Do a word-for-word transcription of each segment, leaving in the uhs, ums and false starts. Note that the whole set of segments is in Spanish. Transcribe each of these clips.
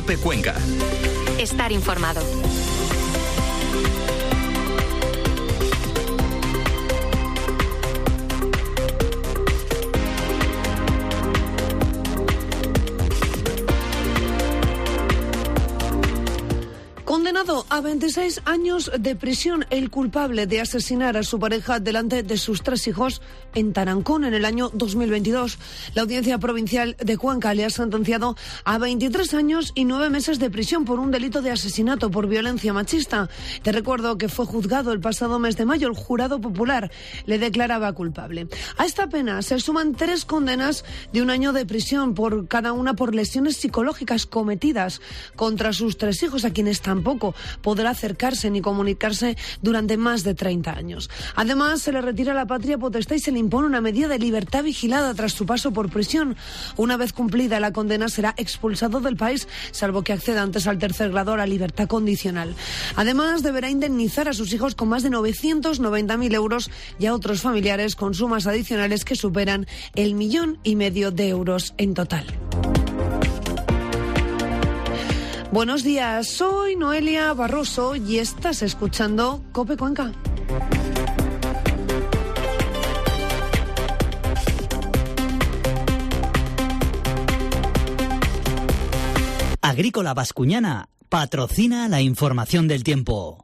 COPE Cuenca. Estar informado. Condenado a veintiséis años de prisión, el culpable de asesinar a su pareja delante de sus tres hijos en Tarancón en el año dos mil veintidós. La Audiencia Provincial de Cuenca le ha sentenciado a veintitrés años y nueve meses de prisión por un delito de asesinato por violencia machista. Te recuerdo que fue juzgado el pasado mes de mayo. El jurado popular le declaraba culpable. A esta pena se suman tres condenas de un año de prisión por cada una por lesiones psicológicas cometidas contra sus tres hijos, a quienes tampoco podrá acercarse ni comunicarse durante más de treinta años. Además, se le retira la patria potestad y se le impone una medida de libertad vigilada tras su paso por prisión. Una vez cumplida la condena, será expulsado del país, salvo que acceda antes al tercer grado a la libertad condicional. Además, deberá indemnizar a sus hijos con más de novecientos noventa mil euros y a otros familiares con sumas adicionales que superan el millón y medio de euros en total. Buenos días, soy Noelia Barroso y estás escuchando COPE Cuenca. Agrícola Bascuñana patrocina la información del tiempo.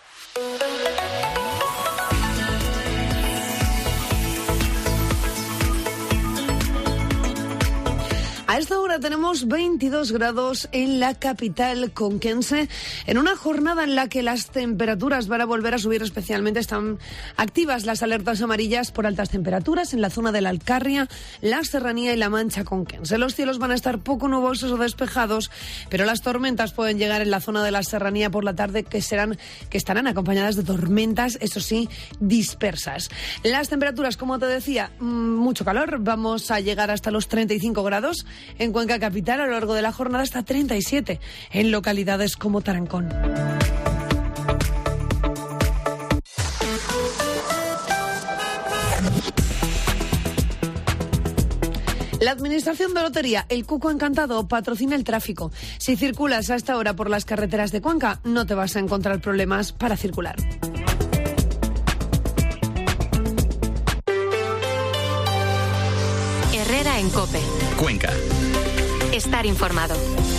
A esta hora tenemos veintidós grados en la capital conquense, en una jornada en la que las temperaturas van a volver a subir. Especialmente están activas las alertas amarillas por altas temperaturas en la zona de la Alcarria, la Serranía y la Mancha conquense. Los cielos van a estar poco nubosos o despejados, pero las tormentas pueden llegar en la zona de la Serranía por la tarde, que serán que estarán acompañadas de tormentas, eso sí, dispersas. Las temperaturas, como te decía, mucho calor. Vamos a llegar hasta los treinta y cinco grados. En Cuenca capital, a lo largo de la jornada, hasta treinta y siete en localidades como Tarancón. La Administración de Lotería, el Cuco Encantado, patrocina el tráfico. Si circulas a esta hora por las carreteras de Cuenca, no te vas a encontrar problemas para circular. Herrera en COPE. Cuenca. Estar informado.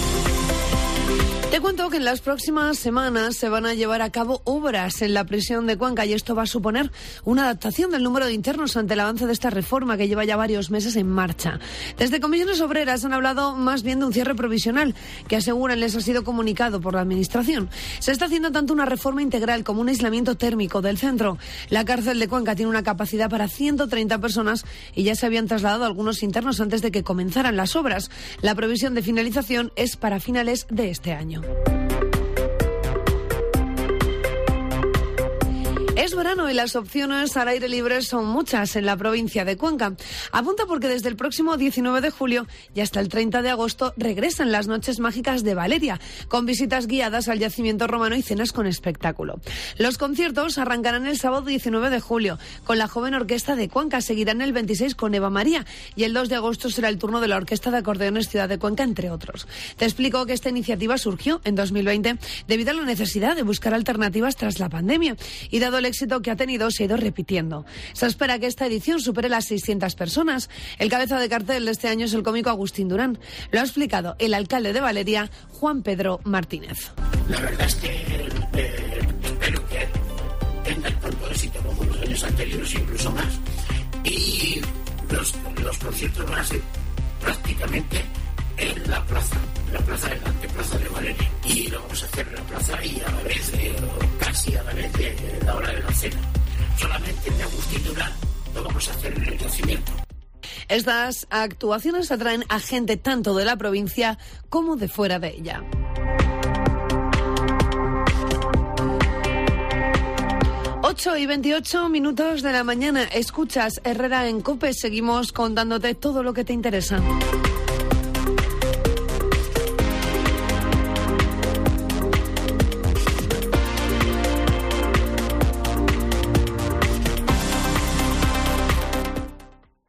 Te cuento que en las próximas semanas se van a llevar a cabo obras en la prisión de Cuenca y esto va a suponer una adaptación del número de internos ante el avance de esta reforma que lleva ya varios meses en marcha. Desde Comisiones Obreras han hablado más bien de un cierre provisional que aseguran les ha sido comunicado por la Administración. Se está haciendo tanto una reforma integral como un aislamiento térmico del centro. La cárcel de Cuenca tiene una capacidad para ciento treinta personas y ya se habían trasladado algunos internos antes de que comenzaran las obras. La previsión de finalización es para finales de este año. Es verano y las opciones al aire libre son muchas en la provincia de Cuenca. Apunta porque desde el próximo diecinueve de julio y hasta el treinta de agosto regresan las noches mágicas de Valeria, con visitas guiadas al yacimiento romano y cenas con espectáculo. Los conciertos arrancarán el sábado diecinueve de julio con la Joven Orquesta de Cuenca, seguirán el veintiséis con Eva María y el dos de agosto será el turno de la Orquesta de Acordeones Ciudad de Cuenca, entre otros. Te explico que esta iniciativa surgió en dos mil veinte debido a la necesidad de buscar alternativas tras la pandemia y dado el éxito que ha tenido se ha ido repitiendo. Se espera que esta edición supere las seiscientas personas. El cabeza de cartel de este año es el cómico Agustín Durán. Lo ha explicado el alcalde de Valeria, Juan Pedro Martínez. La verdad es que eh, espero que tengan tanto éxito como los años anteriores, incluso más. Y los, los conciertos van a ser prácticamente en la plaza, la plaza de la anteplaza de Valeria. Y lo vamos a hacer en la plaza y a la vez, de, casi a la vez de la hora de la cena. Solamente de Agustín Durán lo vamos a hacer en el yacimiento. Estas actuaciones atraen a gente tanto de la provincia como de fuera de ella. ocho y veintiocho minutos de la mañana. Escuchas Herrera en COPE. Seguimos contándote todo lo que te interesa.